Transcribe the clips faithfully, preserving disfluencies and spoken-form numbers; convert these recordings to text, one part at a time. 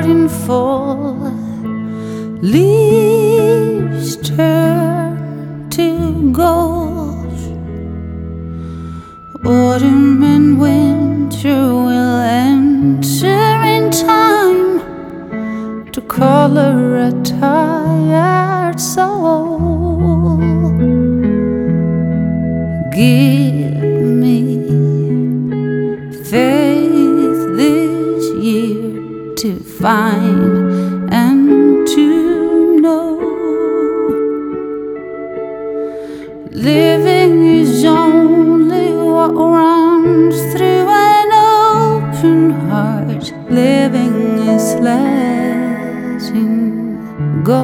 in fall, leaves turn to gold. Autumn and winter will enter in time to color a tired soul. Give me faith this year to find and to know. Living is only what runs through an open heart. Living is letting go.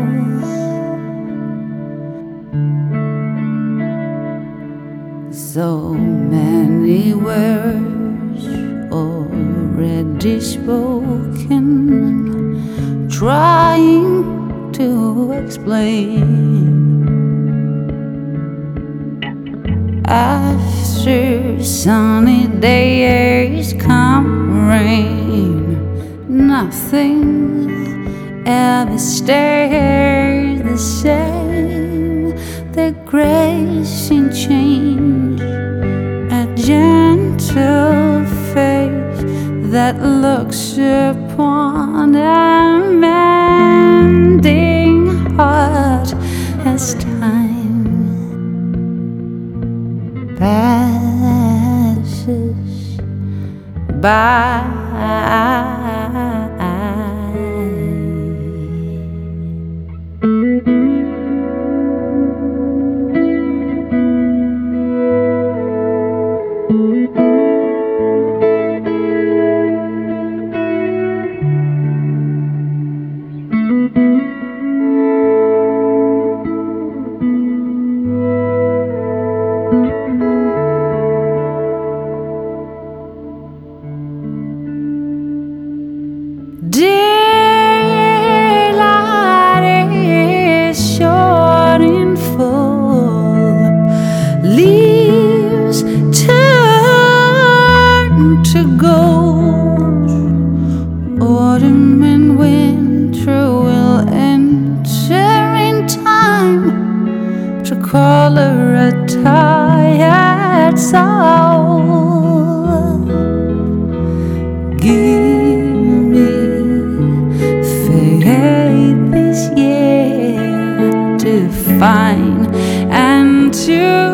So many words already spoken, trying to explain. After sunny days come rain, nothing ever stays the same. The grace in change, a gentle face that looks upon a mending heart as time passes by. Daylight is short in fall, leaves turn to gold. Autumn and winter will enter in time to color a tired soul. Give me faith this year to find and to